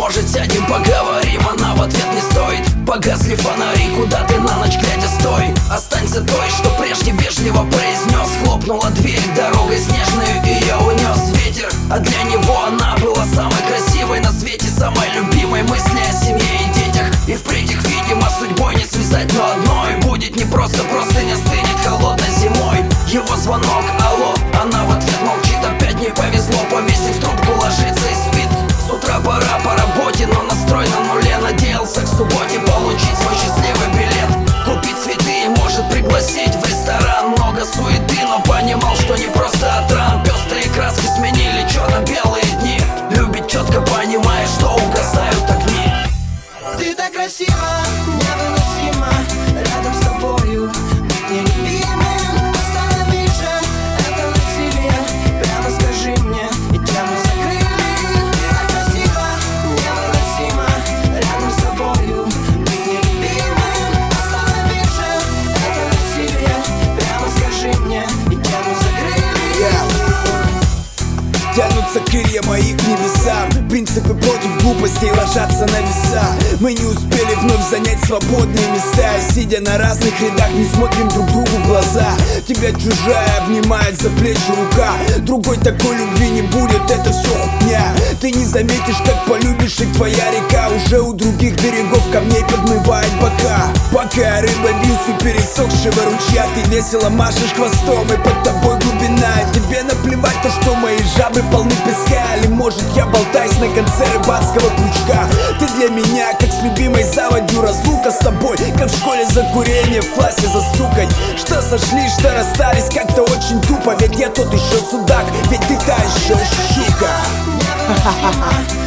может, сядем, поговорим? Она в ответ не стоит. Погасли фонари, куда ты на ночь глядя стой. Останься той, что прежде вежливо произнес. Хлопнула дверь, дорогой снежную ее унес ветер. А для него она была самой красивой на свете, самой любимой. Мысли о семье и детях, и впредь их, видимо, судьбой не связать. Но одной будет непросто, просто не стынет холодной зимой. Его звонок, алло, она в ответ молчит. Опять не повезло, повесив трубку, ложится и спит. С утра пора по работе, но настрой на нуле. Надеялся к субботе получить свой счастливый билет. Купить цветы и может пригласить в ресторан. Много суеты, но понимал, что не просто от ран. Пестрые краски сменили черно-белые дни. Любит четко, понимая, что угасают огни. Ты так красива, невыносимо. Рядом с тобою быть нелюбимым. Останови же это насилие. Прямо скажи мне, и тему закрыли. Ты так красива, невыносимо. Рядом с тобою быть нелюбимым. Останови же это насилие. Прямо скажи мне, и тему закрыли. Тянутся крылья мои к небесам. Принципы против глупостей ложатся на веса. Мы не успели вновь занять свободные места. Сидя на разных рядах, не смотрим друг другу в глаза. Тебя чужая обнимает за плечи рука. Другой такой любви не будет, это все хуйня. Ты не заметишь, как полюбишь, и твоя река уже у других берегов камней подмывает бока. Пока рыба бьется у пересохшего ручья, ты весело машешь хвостом, и под тобой глубина. Тебе наплевать то, что мои жабры полны песка. Или может я болтаюсь на конце рыбацкого крючка. Ты для меня как с любимой заводью. Разлука с тобой, как в школе за курение, в классе застукать. Что сошли, что расстались, как-то очень тупо. Ведь я тот еще судак, ведь ты та еще щука.